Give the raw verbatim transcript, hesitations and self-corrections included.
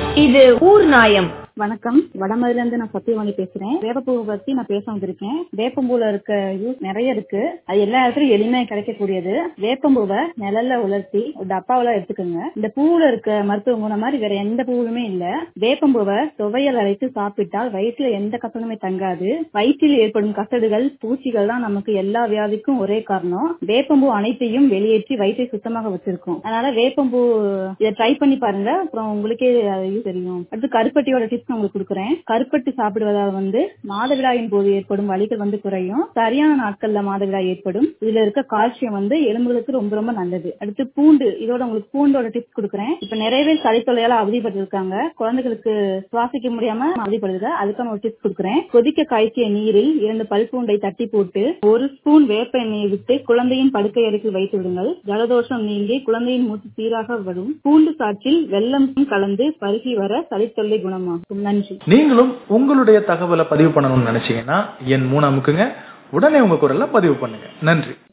இது ஊர் நாயம். வணக்கம், வடமதுல இருந்து நான் சத்தியவாணி பேசுறேன். வேப்பம்பூவை பத்தி நான் பேச வந்திருக்கேன். வேப்பம்பூல இருக்க யூஸ் நிறைய இருக்கு. அது எல்லா இடத்துலயும் எளிமையா கிடைக்கக்கூடியது. வேப்பம்பூவை நிழல்ல உலர்த்தி ஒரு டப்பாவில எடுத்துக்கோங்க. இந்த பூவுல இருக்க மருத்துவ குணம் மாதிரி வேற எந்த பூவுமே இல்ல. வேப்பம்பூவை துவையல் அரைத்து சாப்பிட்டால் வயிற்றுல எந்த கசடுமே தங்காது. வயிற்றில் ஏற்படும் கசடுகள், பூச்சிகள் தான் நமக்கு எல்லா வியாதிக்கும் ஒரே காரணம். வேப்பம்பூ அனைத்தையும் வெளியேற்றி வயிற்றை சுத்தமாக வச்சிருக்கும். அதனால வேப்பம்பூ இதை ட்ரை பண்ணி பாருங்க, அப்புறம் உங்களுக்கே தெரியும். அடுத்து கருப்பட்டியோட டிப்ஸ் உங்களுக்கு கொடுக்குறேன். கருப்பட்டி சாப்பிடுவதால் வந்து மாதவிடாயின் போது ஏற்படும் வலிகள் வந்து குறையும். சரியான நாட்கள்ல மாதவிடாய் ஏற்படும். இதுல இருக்க கால்சியம் வந்து எலும்புகளுக்கு ரொம்ப ரொம்ப நல்லது. அடுத்து பூண்டு, இதோட உங்களுக்கு பூண்டோட டிப்ஸ் கொடுக்குறேன். இப்ப நிறைய பேர் சளித்தொல்லையால அவதிப்பட்டு இருக்காங்க. குழந்தைகளுக்கு சுவாசிக்க முடியாம அவதிப்படுது. அதுக்கான ஒரு டிப்ஸ் கொடுக்குறேன். கொதிக்க காய்ச்சிய நீரில் இரண்டு பல் பூண்டை தட்டி போட்டு ஒரு ஸ்பூன் வேப்ப எண்ணெயை விட்டு குழந்தையின் படுக்கை அறைக்கு வைத்து விடுங்கள். ஜலதோஷம் நீங்கி குழந்தையின் மூச்சு சீராக வரும். பூண்டு சாற்றில் வெல்லம் கலந்து பருகி வர சளித்தொல்லை குணமாகும். நன்றி. நீங்களும் உங்களுடைய தகவலை பதிவு பண்ணணும்னு நினைச்சீங்கன்னா என் மூணு அமுக்குங்க. உடனே உங்க குரல்ல பதிவு பண்ணுங்க. நன்றி.